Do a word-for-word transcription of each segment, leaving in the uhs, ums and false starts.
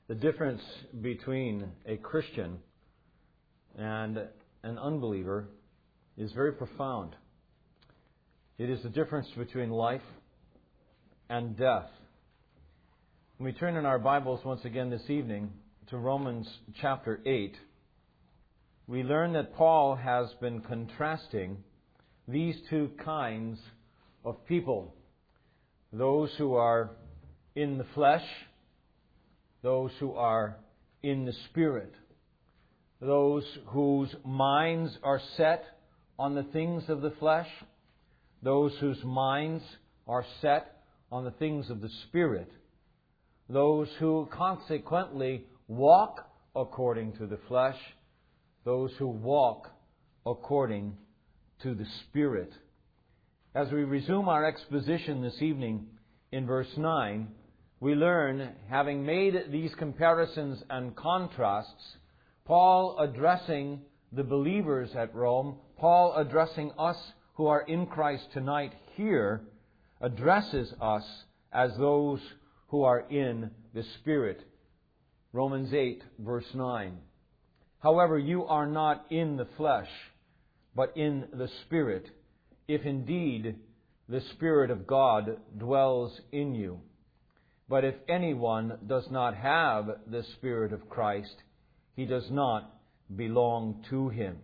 The difference between a Christian and an unbeliever is very profound. It is the difference between life and death. When we turn in our Bibles once again this evening to Romans chapter eight, we learn that Paul has been contrasting these two kinds of people. Those who are in the flesh, those who are in the Spirit. Those whose minds are set on the things of the flesh. Those whose minds are set on the things of the Spirit. Those who consequently walk according to the flesh. Those who walk according to the Spirit. As we resume our exposition this evening in verse nine, we learn, having made these comparisons and contrasts, Paul addressing the believers at Rome, Paul addressing us who are in Christ tonight here, addresses us as those who are in the Spirit. Romans eight, verse nine. However, you are not in the flesh, but in the Spirit, if indeed the Spirit of God dwells in you. But if anyone does not have the Spirit of Christ, he does not belong to Him.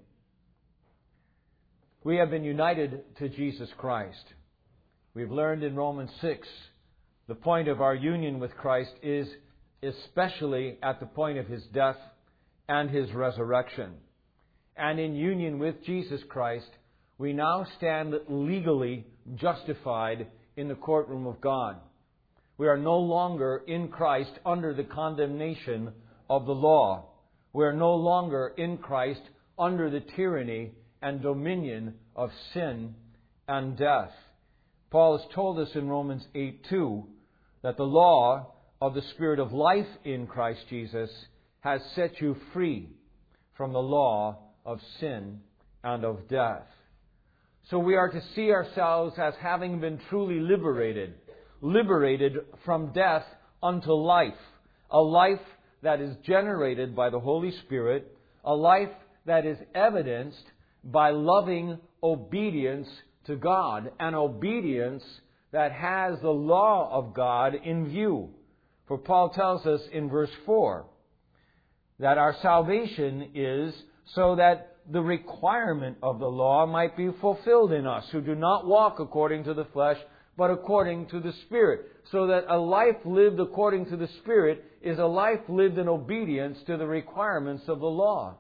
We have been united to Jesus Christ. We've learned in Romans six, the point of our union with Christ is especially at the point of His death and His resurrection. And in union with Jesus Christ, we now stand legally justified in the courtroom of God. We are no longer in Christ under the condemnation of the law. We are no longer in Christ under the tyranny and dominion of sin and death. Paul has told us in Romans eight two that the law of the Spirit of life in Christ Jesus has set you free from the law of sin and of death. So we are to see ourselves as having been truly liberated. Liberated from death unto life. A life that is generated by the Holy Spirit. A life that is evidenced by loving obedience to God. An obedience that has the law of God in view. For Paul tells us in verse four that our salvation is so that the requirement of the law might be fulfilled in us, who do not walk according to the flesh, but according to the Spirit. So that a life lived according to the Spirit is a life lived in obedience to the requirements of the law.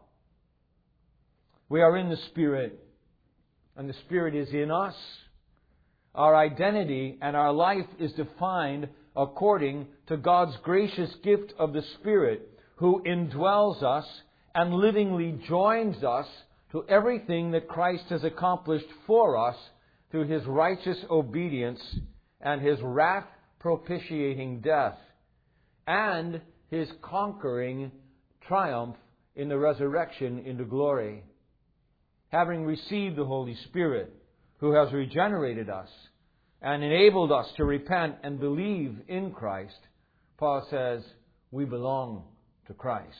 We are in the Spirit, and the Spirit is in us. Our identity and our life is defined according to God's gracious gift of the Spirit, who indwells us and livingly joins us to everything that Christ has accomplished for us through His righteous obedience and His wrath-propitiating death and His conquering triumph in the resurrection into glory. Having received the Holy Spirit, who has regenerated us and enabled us to repent and believe in Christ, Paul says, we belong to Christ.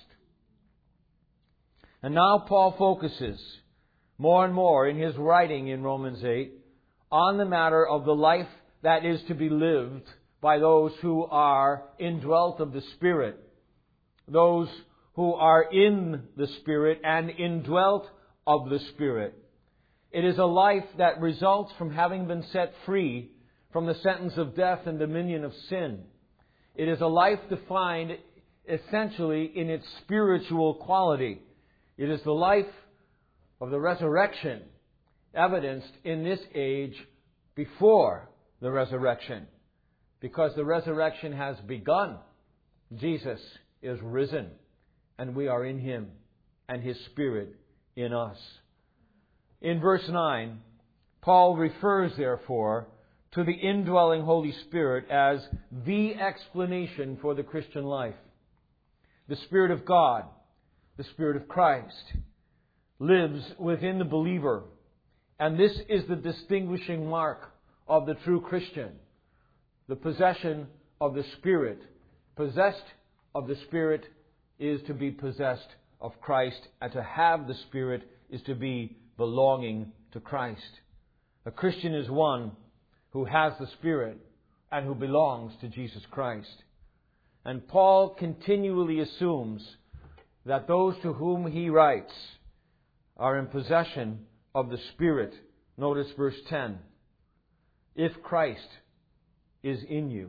And now Paul focuses more and more in his writing in Romans eight on the matter of the life that is to be lived by those who are indwelt of the Spirit. Those who are in the Spirit and indwelt of the Spirit. It is a life that results from having been set free from the sentence of death and dominion of sin. It is a life defined essentially in its spiritual quality. It is the life of the resurrection, evidenced in this age before the resurrection. Because the resurrection has begun. Jesus is risen, and we are in Him, and His Spirit in us. In verse nine, Paul refers, therefore, to the indwelling Holy Spirit as the explanation for the Christian life. The Spirit of God, the Spirit of Christ, lives within the believer. And this is the distinguishing mark of the true Christian. The possession of the Spirit, possessed of the Spirit is to be possessed of Christ, and to have the Spirit is to be belonging to Christ. A Christian is one who has the Spirit and who belongs to Jesus Christ. And Paul continually assumes that those to whom he writes are in possession of the Spirit. Notice verse ten. If Christ is in you.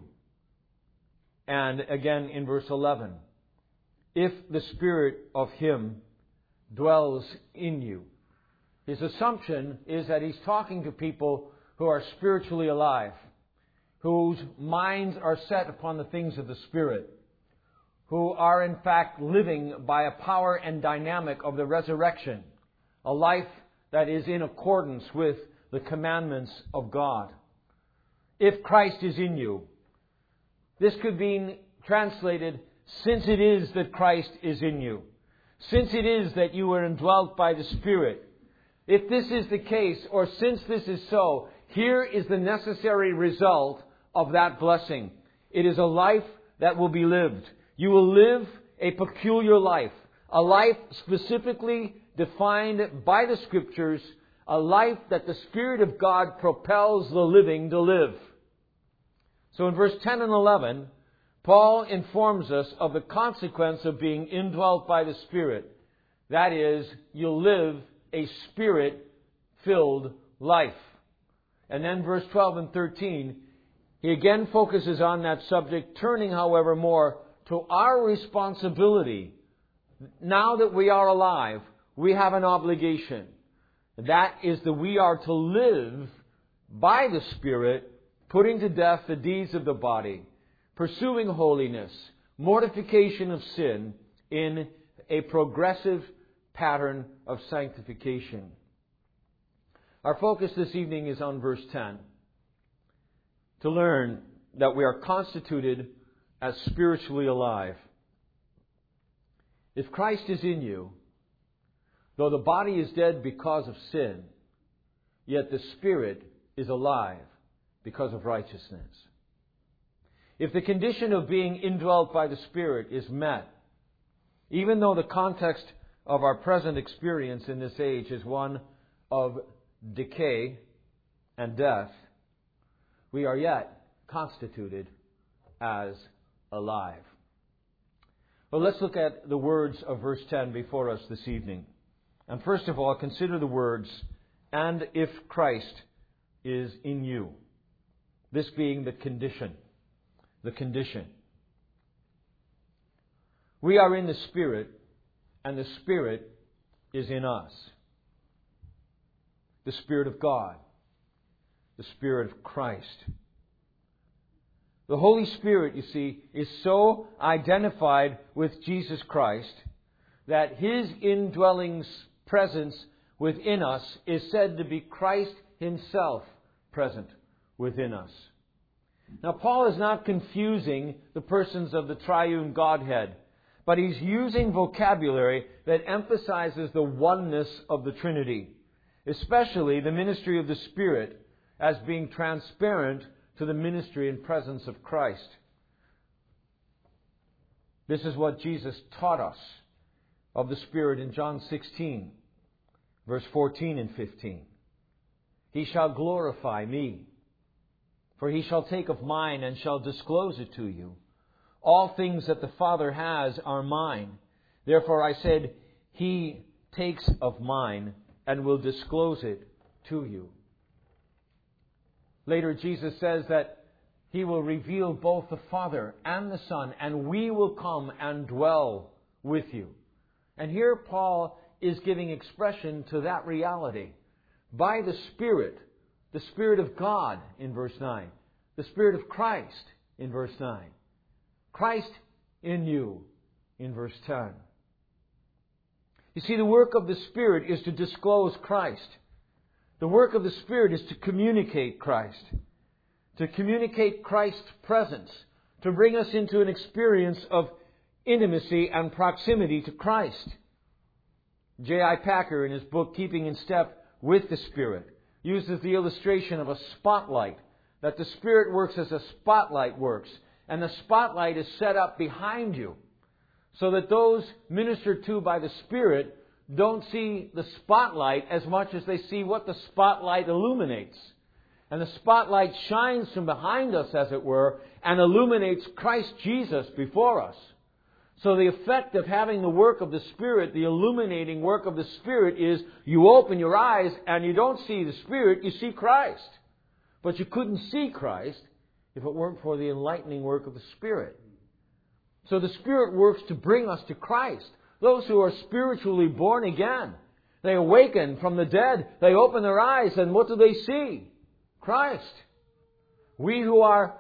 And again in verse eleven. If the Spirit of Him dwells in you. His assumption is that he's talking to people who are spiritually alive, whose minds are set upon the things of the Spirit, who are in fact living by a power and dynamic of the resurrection, a life that is in accordance with the commandments of God. If Christ is in you. This could be translated, since it is that Christ is in you. Since it is that you are indwelt by the Spirit. If this is the case, or since this is so, here is the necessary result of that blessing. It is a life that will be lived. You will live a peculiar life. A life specifically defined by the Scriptures. A life that the Spirit of God propels the living to live. So in verse ten and eleven, Paul informs us of the consequence of being indwelt by the Spirit. That is, you'll live a Spirit-filled life. And then verse twelve and thirteen, he again focuses on that subject, turning, however, more to our responsibility. Now that we are alive, we have an obligation. That is that we are to live by the Spirit, putting to death the deeds of the body, pursuing holiness, mortification of sin in a progressive pattern of sanctification. Our focus this evening is on verse ten. To learn that we are constituted as spiritually alive. If Christ is in you, though the body is dead because of sin, yet the Spirit is alive because of righteousness. If the condition of being indwelt by the Spirit is met, even though the context of our present experience in this age is one of decay and death, we are yet constituted as alive. Well, let's look at the words of verse ten before us this evening. And first of all, consider the words, and if Christ is in you. This being the condition. The condition. We are in the Spirit, and the Spirit is in us. The Spirit of God. The Spirit of Christ. The Holy Spirit, you see, is so identified with Jesus Christ that His indwelling presence within us is said to be Christ Himself present within us. Now, Paul is not confusing the persons of the triune Godhead, but he's using vocabulary that emphasizes the oneness of the Trinity, especially the ministry of the Spirit as being transparent to the ministry and presence of Christ. This is what Jesus taught us of the Spirit in John sixteen, verse fourteen and fifteen. He shall glorify me, for he shall take of mine and shall disclose it to you. All things that the Father has are mine. Therefore I said, He takes of mine and will disclose it to you. Later, Jesus says that He will reveal both the Father and the Son, and we will come and dwell with you. And here Paul is giving expression to that reality by the Spirit, the Spirit of God in verse nine, the Spirit of Christ in verse nine, Christ in you in verse ten. You see, the work of the Spirit is to disclose Christ. The work of the Spirit is to communicate Christ, to communicate Christ's presence, to bring us into an experience of intimacy and proximity to Christ. J I Packer, in his book Keeping in Step with the Spirit, uses the illustration of a spotlight, that the Spirit works as a spotlight works, and the spotlight is set up behind you. so that those ministered to by the Spirit don't see the spotlight as much as they see what the spotlight illuminates. And the spotlight shines from behind us, as it were, and illuminates Christ Jesus before us. So the effect of having the work of the Spirit, the illuminating work of the Spirit, is you open your eyes and you don't see the Spirit, you see Christ. But you couldn't see Christ if it weren't for the enlightening work of the Spirit. So the Spirit works to bring us to Christ. Those who are spiritually born again, they awaken from the dead, they open their eyes, and what do they see? Christ. We who are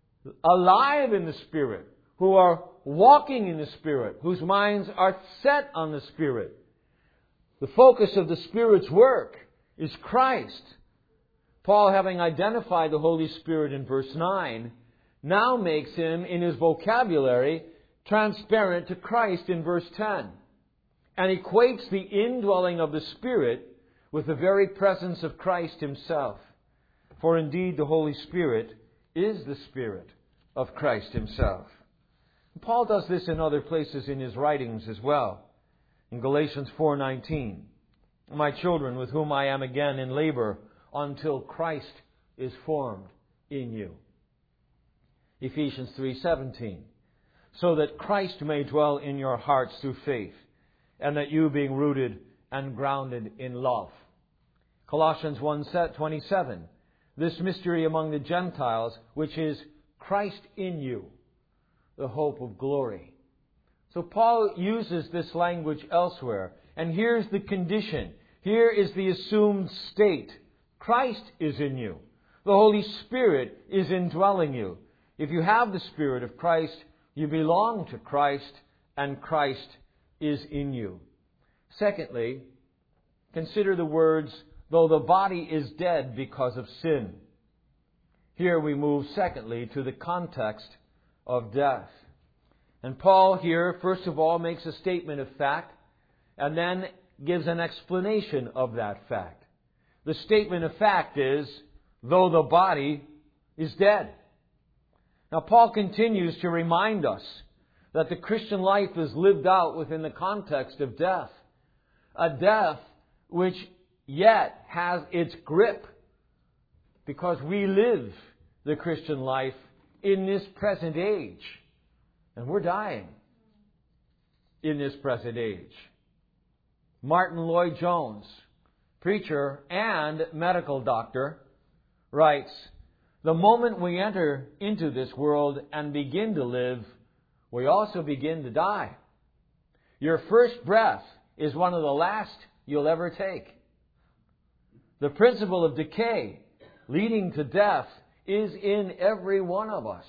alive in the Spirit, who are walking in the Spirit, whose minds are set on the Spirit. The focus of the Spirit's work is Christ. Paul, having identified the Holy Spirit in verse nine, now makes Him, in his vocabulary, transparent to Christ in verse ten, and equates the indwelling of the Spirit with the very presence of Christ Himself. For indeed the Holy Spirit is the Spirit of Christ Himself. Paul does this in other places in his writings as well. In Galatians four nineteen, my children, with whom I am again in labor until Christ is formed in you. Ephesians three seventeen, so that Christ may dwell in your hearts through faith, and that you, being rooted and grounded in love. Colossians one twenty-seven, this mystery among the Gentiles, which is Christ in you, the hope of glory. So Paul uses this language elsewhere. And here's the condition. Here is the assumed state. Christ is in you. The Holy Spirit is indwelling you. If you have the Spirit of Christ, you belong to Christ, and Christ is in you. Secondly, consider the words, though the body is dead because of sin. Here we move, secondly, to the context of death. And Paul here, first of all, makes a statement of fact, and then gives an explanation of that fact. The statement of fact is, though the body is dead. Now, Paul continues to remind us that the Christian life is lived out within the context of death. A death which yet has its grip, because we live the Christian life in this present age. And we're dying in this present age. Martin Lloyd-Jones, preacher and medical doctor, writes, the moment we enter into this world and begin to live, we also begin to die. Your first breath is one of the last you'll ever take. The principle of decay leading to death is in every one of us.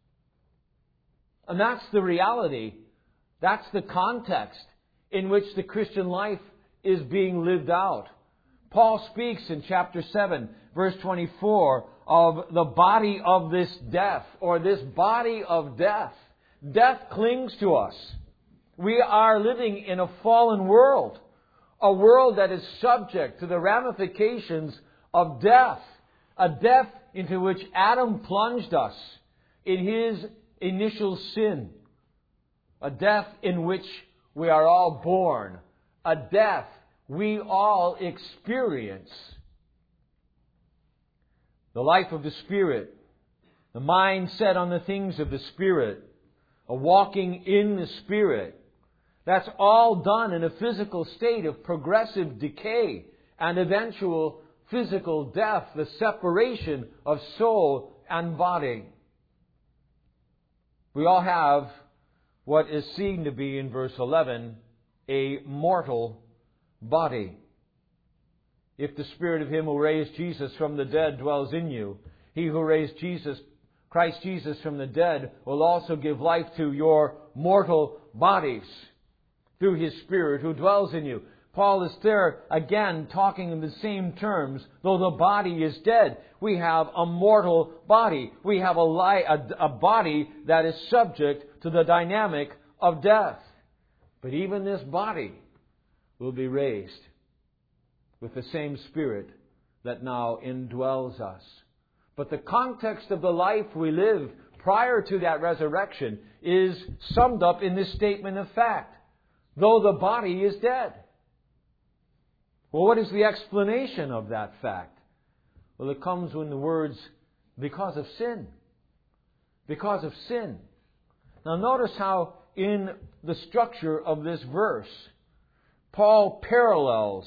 And that's the reality. That's the context in which the Christian life is being lived out. Paul speaks in chapter seven, verse twenty-four, of the body of this death, or this body of death. Death clings to us. We are living in a fallen world, a world that is subject to the ramifications of death, a death into which Adam plunged us in his initial sin, a death in which we are all born, a death we all experience. The life of the Spirit, the mind set on the things of the Spirit, a walking in the Spirit, that's all done in a physical state of progressive decay and eventual physical death, the separation of soul and body. We all have what is seen to be in verse eleven, a mortal body. If the Spirit of Him who raised Jesus from the dead dwells in you, He who raised Jesus, Christ Jesus from the dead, will also give life to your mortal bodies through His Spirit who dwells in you. Paul is there again talking in the same terms. Though the body is dead, we have a mortal body. We have a, li- a, a body that is subject to the dynamic of death. But even this body will be raised with the same Spirit that now indwells us. But the context of the life we live prior to that resurrection is summed up in this statement of fact. Though the body is dead. Well, what is the explanation of that fact? Well, it comes in the words, because of sin. Because of sin. Now notice how in the structure of this verse, Paul parallels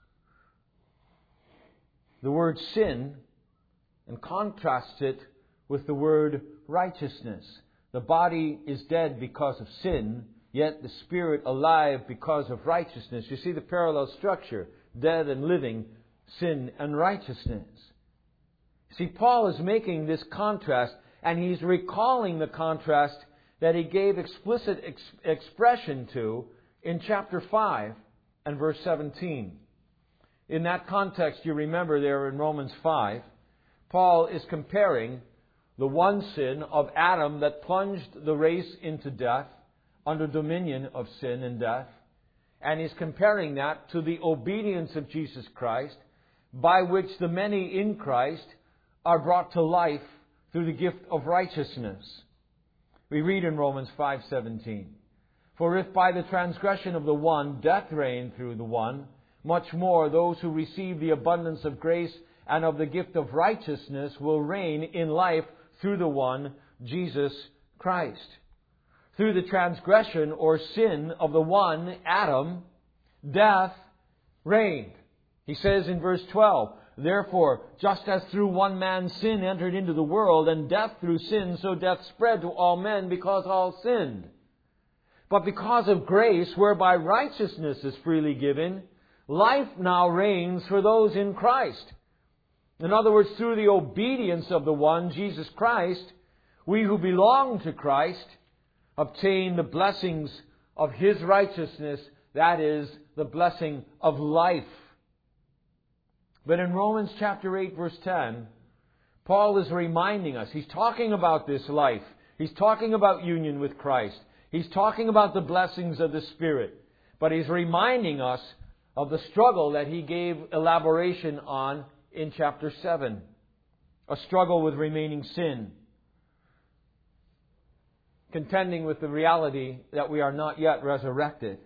the word sin and contrasts it with the word righteousness. The body is dead because of sin, yet the spirit alive because of righteousness. You see the parallel structure, dead and living, sin and righteousness. See, Paul is making this contrast, and he's recalling the contrast that he gave explicit ex- expression to in chapter five and verse seventeen. In that context, you remember there in Romans five, Paul is comparing the one sin of Adam that plunged the race into death, under dominion of sin and death, and he's comparing that to the obedience of Jesus Christ, by which the many in Christ are brought to life through the gift of righteousness. We read in Romans five seventeen, "For if by the transgression of the one death reigned through the one, much more those who receive the abundance of grace and of the gift of righteousness will reign in life through the one, Jesus Christ." Through the transgression or sin of the one, Adam, death reigned. He says in verse twelve, "Therefore, just as through one man sin entered into the world, and death through sin, so death spread to all men because all sinned. But because of grace, whereby righteousness is freely given, life now reigns for those in Christ." In other words, through the obedience of the one, Jesus Christ, we who belong to Christ obtain the blessings of His righteousness, that is, the blessing of life. But in Romans chapter eight, verse ten, Paul is reminding us, he's talking about this life. He's talking about union with Christ. He's talking about the blessings of the Spirit. But he's reminding us of the struggle that he gave elaboration on in chapter seven. A struggle with remaining sin. Contending with the reality that we are not yet resurrected.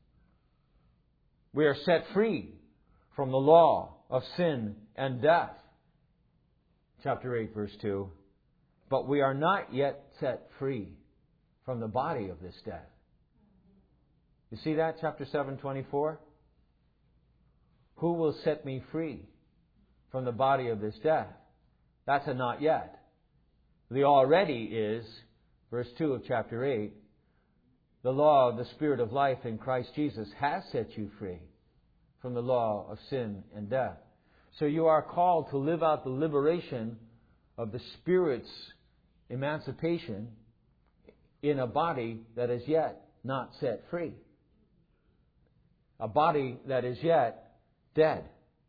We are set free from the law of sin and death. Chapter eight, verse two. But we are not yet set free from the body of this death. You see that? Chapter seven, twenty-four. Who will set me free from the body of this death? That's a not yet. The already is, verse two of chapter eight, the law of the Spirit of life in Christ Jesus has set you free from the law of sin and death. So you are called to live out the liberation of the Spirit's emancipation in a body that is yet not set free. A body that is yet dead.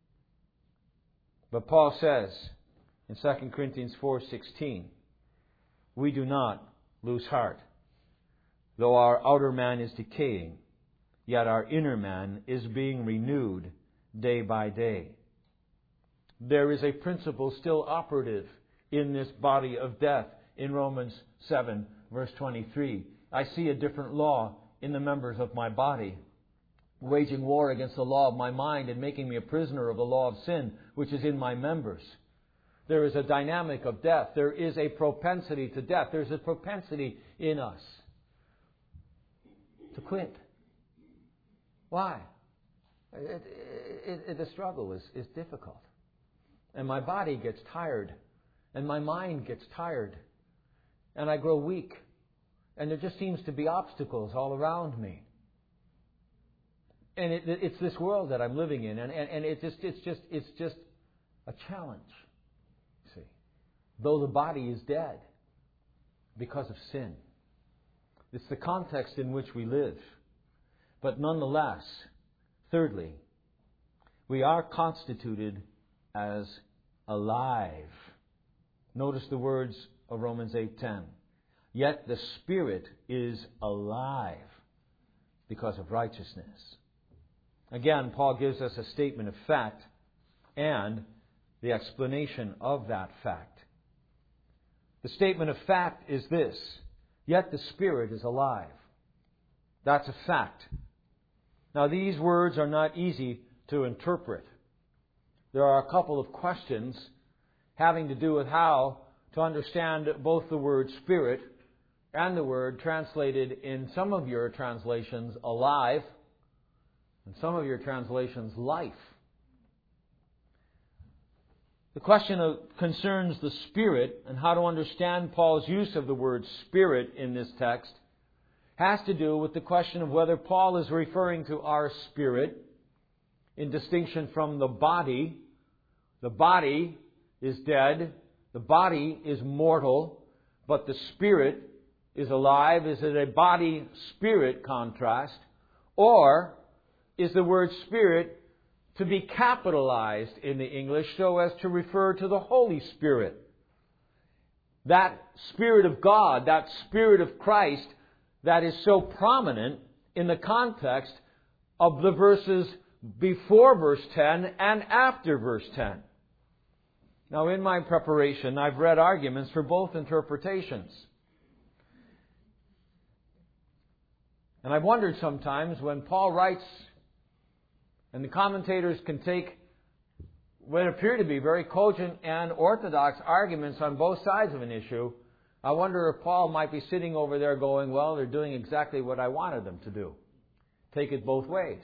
But Paul says in Second Corinthians four sixteen, "We do not lose heart. Though our outer man is decaying, yet our inner man is being renewed day by day." There is a principle still operative in this body of death in Romans seven, verse twenty-three. "I see a different law in the members of my body, waging war against the law of my mind and making me a prisoner of the law of sin, which is in my members." There is a dynamic of death. There is a propensity to death. There's a propensity in us to quit. Why? It, it, it, the struggle is, is difficult. And my body gets tired. And my mind gets tired. And I grow weak. And there just seems to be obstacles all around me. And it, it's this world that I'm living in. And, and, and it just, it's just, it's just a challenge. See, though the body is dead because of sin. It's the context in which we live. But nonetheless, thirdly, we are constituted as alive. Notice the words of Romans eight ten. Yet the Spirit is alive because of righteousness. Again, Paul gives us a statement of fact and the explanation of that fact. The statement of fact is this: yet the Spirit is alive. That's a fact. Now, these words are not easy to interpret. There are a couple of questions having to do with how to understand both the word Spirit and the word translated in some of your translations, alive, and some of your translations, life. The question of, concerns the Spirit, and how to understand Paul's use of the word Spirit in this text has to do with the question of whether Paul is referring to our spirit in distinction from the body. The body is dead, the body is mortal, but the Spirit is alive. Is it a body-spirit contrast? Or is the word Spirit to be capitalized in the English so as to refer to the Holy Spirit? That Spirit of God, that Spirit of Christ that is so prominent in the context of the verses before verse ten and after verse ten. Now, in my preparation, I've read arguments for both interpretations. And I've wondered sometimes when Paul writes, and the commentators can take what appear to be very cogent and orthodox arguments on both sides of an issue, I wonder if Paul might be sitting over there going, well, they're doing exactly what I wanted them to do. Take it both ways.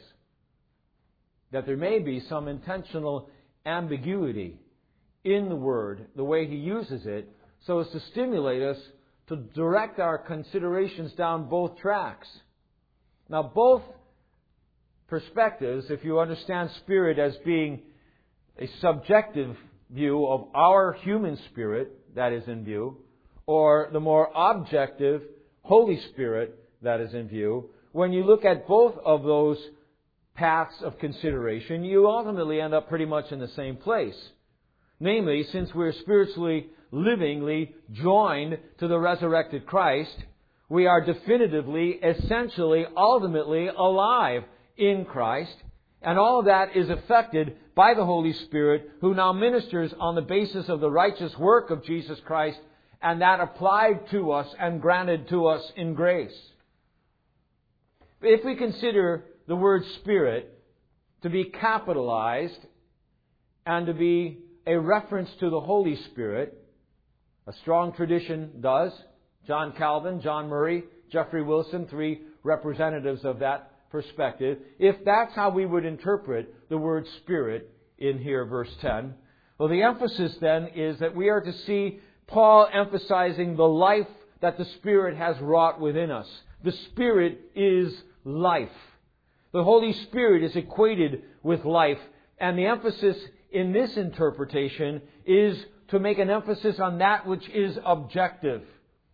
That there may be some intentional ambiguity in the word, the way he uses it, so as to stimulate us to direct our considerations down both tracks. Now, both perspectives, if you understand spirit as being a subjective view of our human spirit that is in view, or the more objective Holy Spirit that is in view, when you look at both of those paths of consideration, you ultimately end up pretty much in the same place. Namely, since we're spiritually, livingly joined to the resurrected Christ, we are definitively, essentially, ultimately alive in Christ. And all of that is affected by the Holy Spirit, who now ministers on the basis of the righteous work of Jesus Christ, and that applied to us and granted to us in grace. If we consider the word Spirit to be capitalized and to be a reference to the Holy Spirit, a strong tradition does. John Calvin, John Murray, Jeffrey Wilson, three representatives of that perspective. If that's how we would interpret the word Spirit in here, verse ten, well, the emphasis then is that we are to see Paul emphasizing the life that the Spirit has wrought within us. The Spirit is life. The Holy Spirit is equated with life, and the emphasis in this interpretation is to make an emphasis on that which is objective.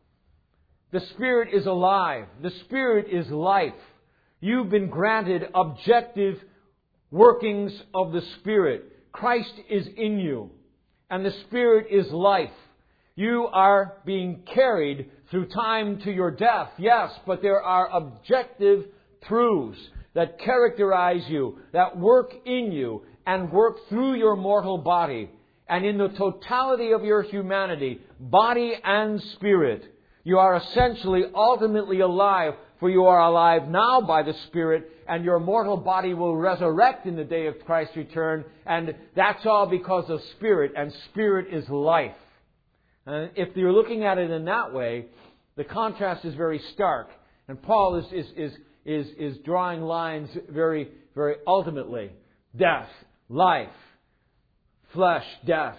The Spirit is alive. The Spirit is life. You've been granted objective workings of the Spirit. Christ is in you, and the Spirit is life. You are being carried through time to your death, yes, but there are objective truths that characterize you, that work in you, and work through your mortal body. And in the totality of your humanity, body and spirit, you are essentially ultimately alive, for you are alive now by the Spirit, and your mortal body will resurrect in the day of Christ's return, and that's all because of Spirit, and Spirit is life. And if you're looking at it in that way, the contrast is very stark, and Paul is is is is, is drawing lines very, very ultimately. Death, life, flesh, death,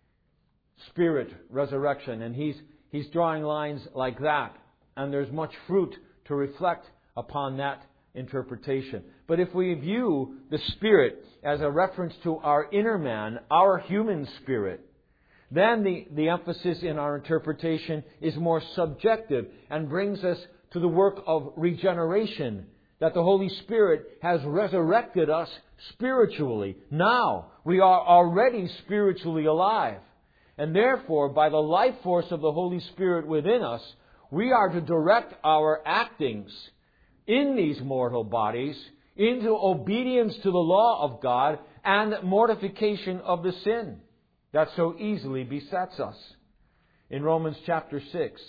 Spirit, resurrection, and he's he's drawing lines like that, and there's much fruit to reflect upon that interpretation. But if we view the Spirit as a reference to our inner man, our human spirit, then the, the emphasis in our interpretation is more subjective and brings us to the work of regeneration, that the Holy Spirit has resurrected us spiritually. Now, we are already spiritually alive. And therefore, by the life force of the Holy Spirit within us, we are to direct our actings in these mortal bodies into obedience to the law of God and mortification of the sin that so easily besets us. in Romans chapter six,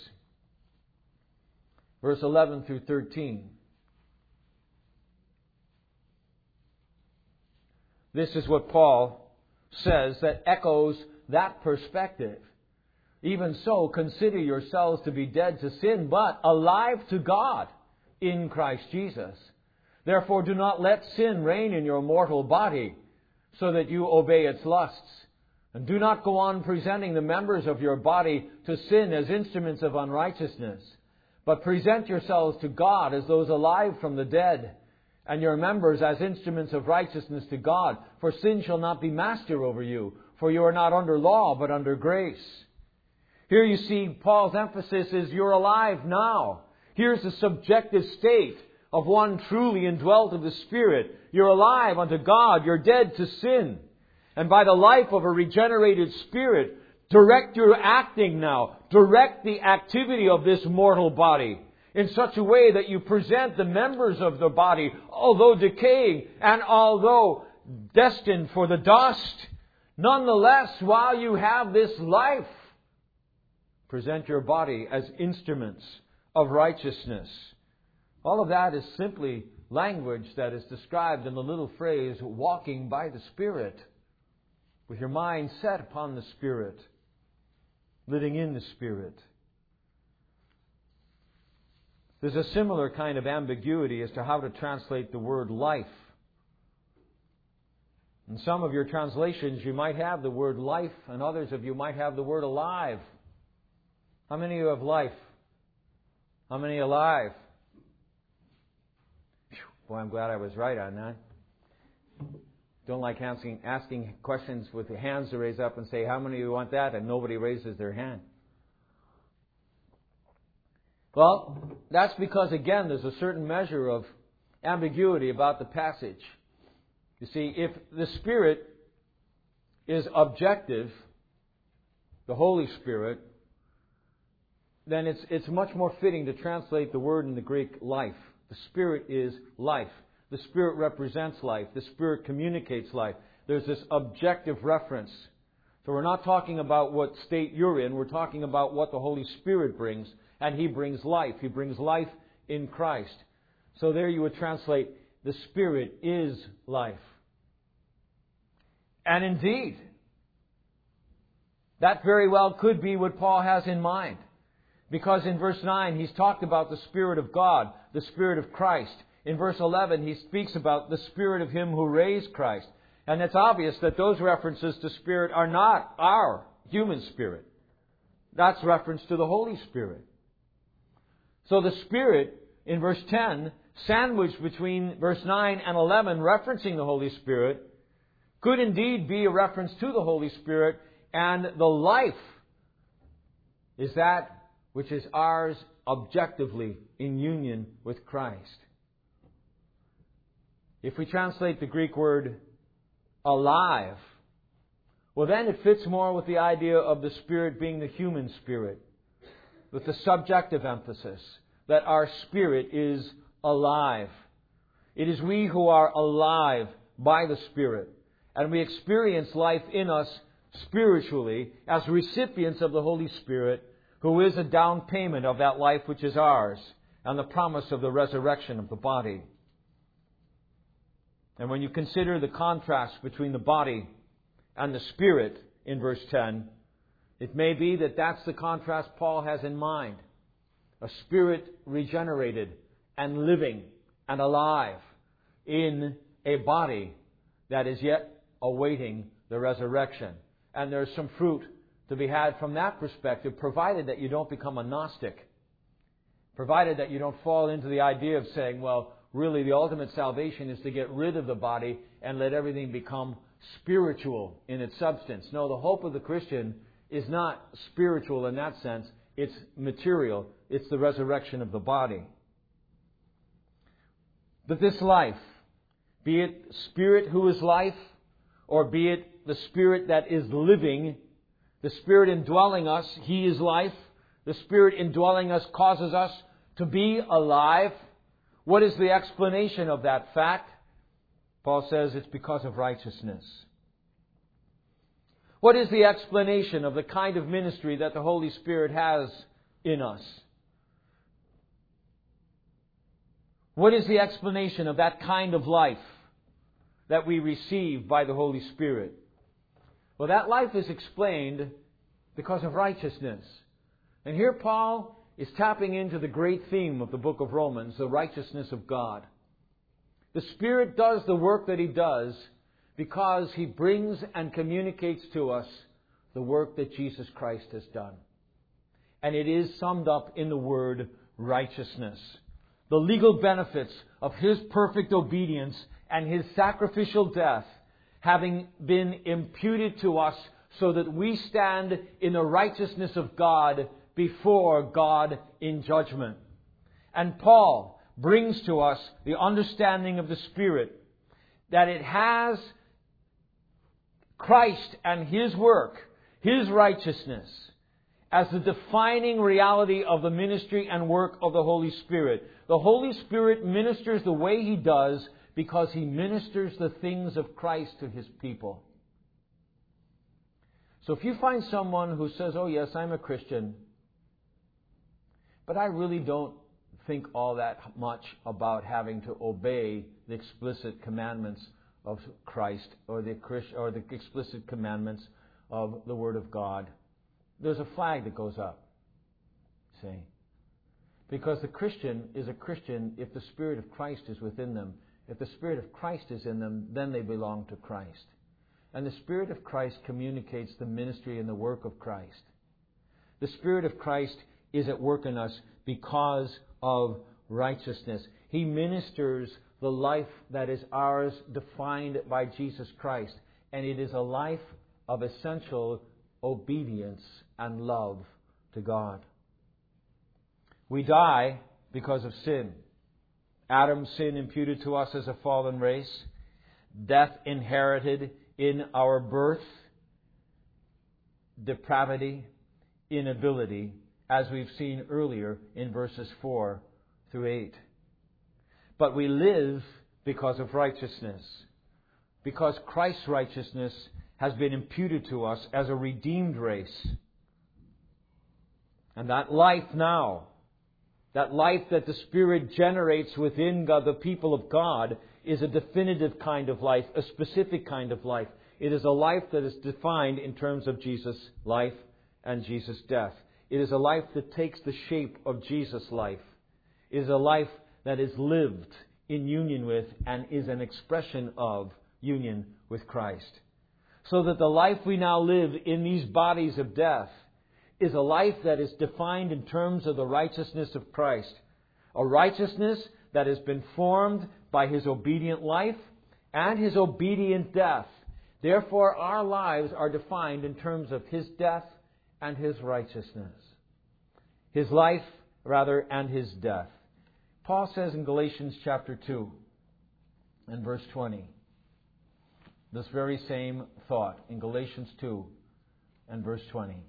verse eleven through thirteen. This is what Paul says that echoes that perspective. Even so, consider yourselves to be dead to sin, but alive to God in Christ Jesus. Therefore, do not let sin reign in your mortal body, so that you obey its lusts. And do not go on presenting the members of your body to sin as instruments of unrighteousness, but present yourselves to God as those alive from the dead, and your members as instruments of righteousness to God. For sin shall not be master over you, for you are not under law, but under grace. Here you see Paul's emphasis is you're alive now. Here's the subjective state of one truly indwelt of the Spirit. You're alive unto God. You're dead to sin. And by the life of a regenerated spirit, direct your acting now. Direct the activity of this mortal body in such a way that you present the members of the body, although decaying and although destined for the dust, nonetheless, while you have this life, present your body as instruments of righteousness. All of that is simply language that is described in the little phrase, walking by the Spirit, with your mind set upon the Spirit, living in the Spirit. There's a similar kind of ambiguity as to how to translate the word life. In some of your translations, you might have the word life, and others of you might have the word alive. How many of you have life? How many alive? Boy, I'm glad I was right on that. Don't like asking, asking questions with the hands to raise up and say, how many of you want that? And nobody raises their hand. Well, that's because, again, there's a certain measure of ambiguity about the passage. You see, if the Spirit is objective, the Holy Spirit, then it's it's much more fitting to translate the word in the Greek life. The Spirit is life. The Spirit represents life. The Spirit communicates life. There's this objective reference. So we're not talking about what state you're in. We're talking about what the Holy Spirit brings. And He brings life. He brings life in Christ. So there you would translate, the Spirit is life. And indeed, that very well could be what Paul has in mind. Because in verse nine, he's talked about the Spirit of God, the Spirit of Christ. In verse eleven, he speaks about the Spirit of Him who raised Christ. And it's obvious that those references to Spirit are not our human spirit. That's reference to the Holy Spirit. So the Spirit, in verse ten, sandwiched between verse nine and eleven, referencing the Holy Spirit, could indeed be a reference to the Holy Spirit, and the life is that which is ours objectively in union with Christ. If we translate the Greek word alive, well then it fits more with the idea of the Spirit being the human spirit, with the subjective emphasis that our spirit is alive. It is we who are alive by the Spirit, and we experience life in us spiritually as recipients of the Holy Spirit, who is a down payment of that life which is ours, and the promise of the resurrection of the body. And when you consider the contrast between the body and the Spirit in verse ten, it may be that that's the contrast Paul has in mind. A spirit regenerated and living and alive in a body that is yet awaiting the resurrection. And there's some fruit to be had from that perspective, provided that you don't become a Gnostic. Provided that you don't fall into the idea of saying, well, really the ultimate salvation is to get rid of the body and let everything become spiritual in its substance. No, the hope of the Christian is not spiritual in that sense. It's material. It's the resurrection of the body. But this life, be it Spirit who is life, or be it the Spirit that is living, the Spirit indwelling us, He is life. The Spirit indwelling us causes us to be alive. What is the explanation of that fact? Paul says it's because of righteousness. What is the explanation of the kind of ministry that the Holy Spirit has in us? What is the explanation of that kind of life that we receive by the Holy Spirit? Well, that life is explained because of righteousness. And here Paul is tapping into the great theme of the book of Romans, the righteousness of God. The Spirit does the work that He does because He brings and communicates to us the work that Jesus Christ has done. And it is summed up in the word righteousness. The legal benefits of His perfect obedience and His sacrificial death having been imputed to us so that we stand in the righteousness of God before God in judgment. And Paul brings to us the understanding of the Spirit that it has Christ and His work, His righteousness, as the defining reality of the ministry and work of the Holy Spirit. The Holy Spirit ministers the way He does because He ministers the things of Christ to His people. So if you find someone who says, oh yes, I'm a Christian, but I really don't think all that much about having to obey the explicit commandments of Christ or the or the explicit commandments of the Word of God, there's a flag that goes up. See? Because the Christian is a Christian if the Spirit of Christ is within them. If the Spirit of Christ is in them, then they belong to Christ. And the Spirit of Christ communicates the ministry and the work of Christ. The Spirit of Christ is at work in us because of righteousness. He ministers the life that is ours, defined by Jesus Christ. And it is a life of essential obedience and love to God. We die because of sin. Adam's sin imputed to us as a fallen race. Death inherited in our birth. Depravity, inability, as we've seen earlier in verses four through eight. But we live because of righteousness. Because Christ's righteousness has been imputed to us as a redeemed race. And that life now, that life that the Spirit generates within God, the people of God, is a definitive kind of life, a specific kind of life. It is a life that is defined in terms of Jesus' life and Jesus' death. It is a life that takes the shape of Jesus' life. It is a life that is lived in union with and is an expression of union with Christ. So that the life we now live in these bodies of death is a life that is defined in terms of the righteousness of Christ. A righteousness that has been formed by His obedient life and His obedient death. Therefore, our lives are defined in terms of His death and His righteousness. His life, rather, and His death. Paul says in Galatians chapter two and verse twenty, this very same thought in Galatians two and verse twenty.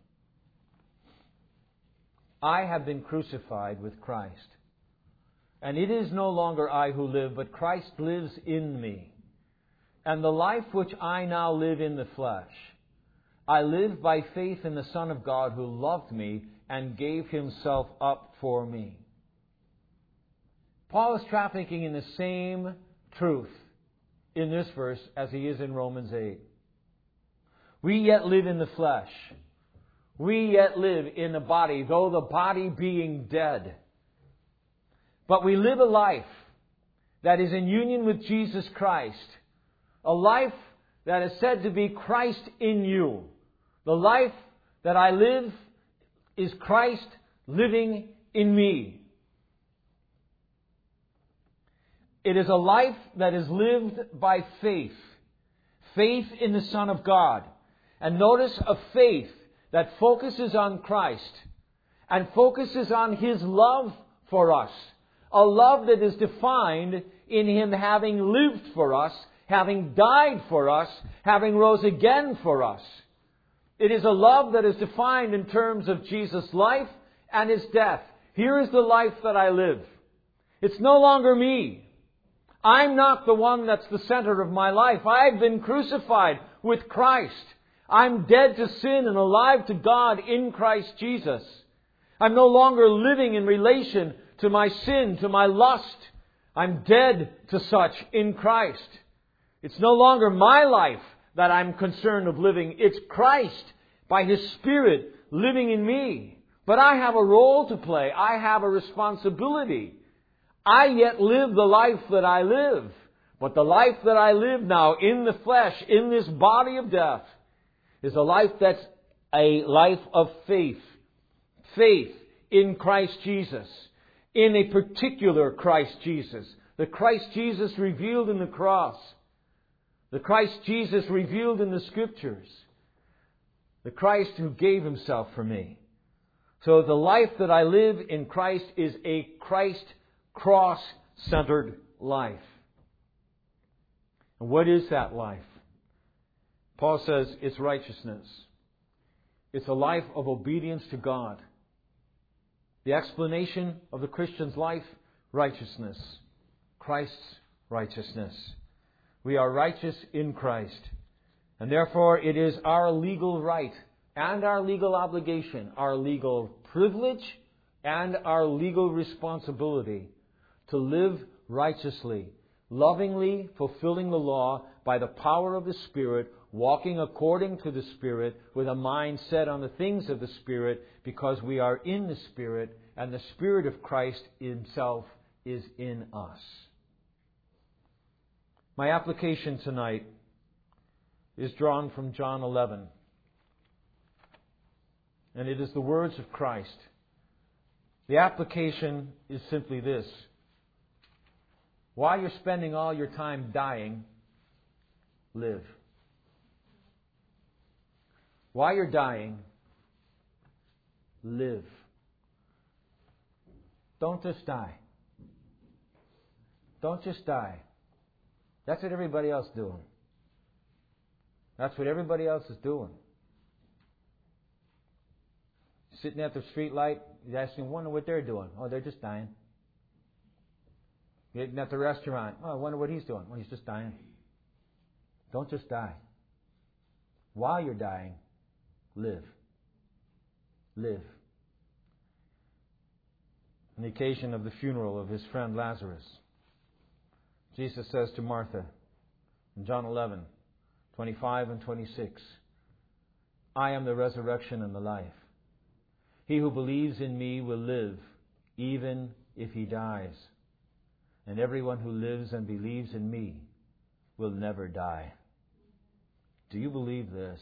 I have been crucified with Christ, and it is no longer I who live, but Christ lives in me. And the life which I now live in the flesh, I live by faith in the Son of God who loved me and gave Himself up for me. Paul is trafficking in the same truth in this verse as he is in Romans eight. We yet live in the flesh. We yet live in the body, though the body being dead. But we live a life that is in union with Jesus Christ. A life that is said to be Christ in you. The life that I live is Christ living in me. It is a life that is lived by faith. Faith in the Son of God. And notice a faith that focuses on Christ and focuses on His love for us. A love that is defined in Him having lived for us, having died for us, having rose again for us. It is a love that is defined in terms of Jesus' life and His death. Here is the life that I live. It's no longer me. I'm not the one that's the center of my life. I've been crucified with Christ. I'm dead to sin and alive to God in Christ Jesus. I'm no longer living in relation to my sin, to my lust. I'm dead to such in Christ. It's no longer my life that I'm concerned of living. It's Christ, by His Spirit, living in me. But I have a role to play. I have a responsibility. I yet live the life that I live. But the life that I live now in the flesh, in this body of death, is a life that's a life of faith. Faith in Christ Jesus. In a particular Christ Jesus. The Christ Jesus revealed in the cross. The Christ Jesus revealed in the Scriptures. The Christ who gave Himself for me. So the life that I live in Christ is a Christ cross-centered life. And what is that life? Paul says it's righteousness. It's a life of obedience to God. The explanation of the Christian's life, righteousness. Christ's righteousness. We are righteous in Christ. And therefore it is our legal right and our legal obligation, our legal privilege and our legal responsibility to live righteously, lovingly fulfilling the law by the power of the Spirit, walking according to the Spirit, with a mind set on the things of the Spirit, because we are in the Spirit and the Spirit of Christ Himself is in us. My application tonight is drawn from John eleven. And it is the words of Christ. The application is simply this. While you're spending all your time dying, live. While you're dying, live. Don't just die. Don't just die. That's what everybody else is doing. That's what everybody else is doing. Sitting at the street light, you're asking, wonder what they're doing. Oh, they're just dying. Getting at the restaurant, oh, I wonder what he's doing. Oh, he's just dying. Don't just die. While you're dying, live. Live. On the occasion of the funeral of his friend Lazarus, Jesus says to Martha in John eleven, twenty-five and twenty-six, I am the resurrection and the life. He who believes in me will live, even if he dies. And everyone who lives and believes in me will never die. Do you believe this?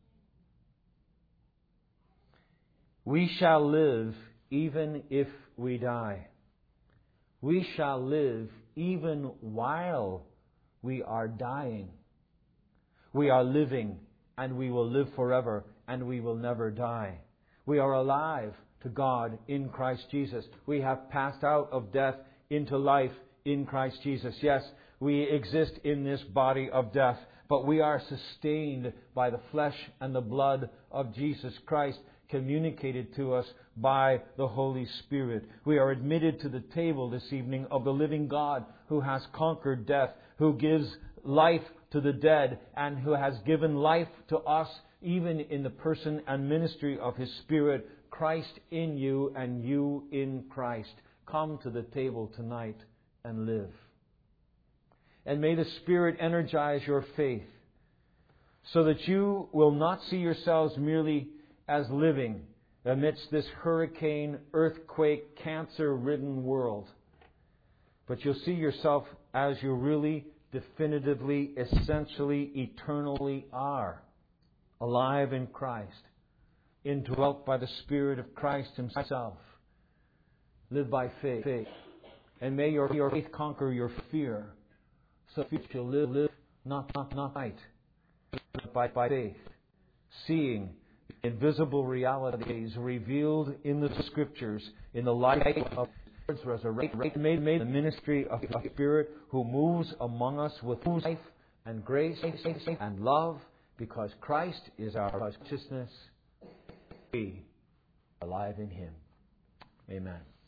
We shall live even if we die. We shall live even while we are dying. We are living, and we will live forever, and we will never die. We are alive to God in Christ Jesus. We have passed out of death into life in Christ Jesus. Yes, we exist in this body of death, but we are sustained by the flesh and the blood of Jesus Christ, communicated to us by the Holy Spirit. We are admitted to the table this evening of the living God who has conquered death, who gives life to the dead, and who has given life to us even in the person and ministry of His Spirit, Christ in you and you in Christ. Come to the table tonight and live. And may the Spirit energize your faith so that you will not see yourselves merely as living amidst this hurricane, earthquake, cancer-ridden world, but you'll see yourself as you really, definitively, essentially, eternally are. Alive in Christ, indwelt by the Spirit of Christ Himself. Live by faith. faith. And may your, your faith conquer your fear, so that you shall live, live not, not, not sight, but by, by faith, seeing invisible realities revealed in the Scriptures, in the light of His resurrection. May, may the ministry of the Spirit who moves among us with life and grace and love, because Christ is our righteousness, we are alive in Him. Amen.